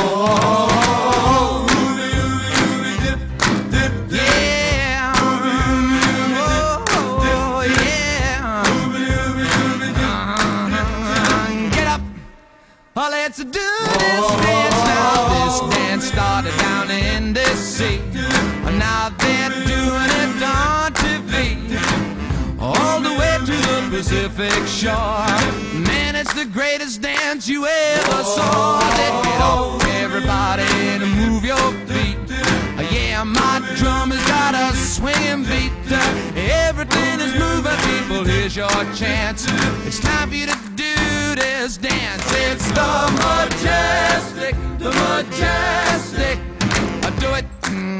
Well, let's do this dance now. This dance started down in D.C. Now they're doing it on TV, all the way to the Pacific shore. Man, it's the greatest dance you ever saw. Let get off, everybody, to move your feet. Yeah, my drum has got a swinging beat. Everything is moving, people, here's your chance. It's time for you to do this dance. It's the majestic, the majestic. Do it.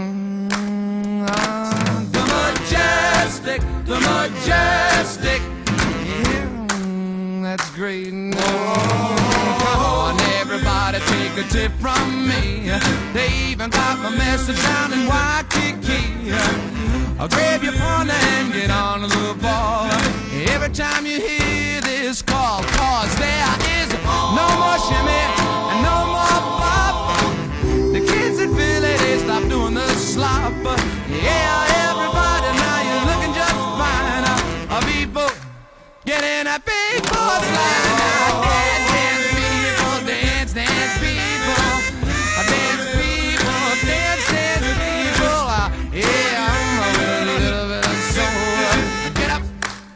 The majestic, the majestic. Yeah, that's great. Come on, everybody, take a tip from me. They even got my message down in Waikiki. Grab your partner and get on the ball. Every time you hear this call, cause there is no more shimmy and no more pop. The kids in Philly, they stop doing the slop. Yeah, everybody, now you're looking just fine. People, get in that big boss line. Dance, dance, people, dance, dance, people. Dance, people, dance, dance, people. Yeah, I'm with a little bit of soul. Get up.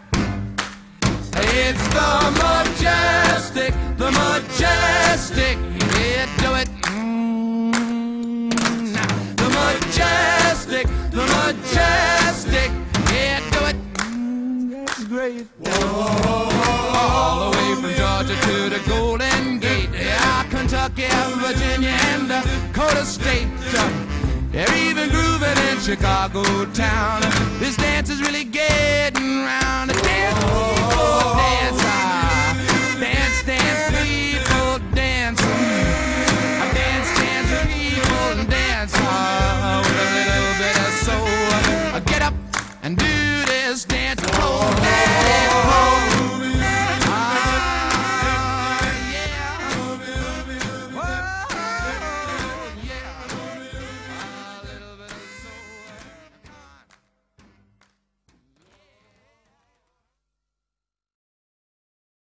It's the majestic, the majestic. Yeah, do it. The majestic, the majestic. Yeah, do it. That's great. All the way from Georgia to the Golden Gate. Yeah, Kentucky, Virginia, and Dakota State. They're even grooving in Chicago town. This dance is really getting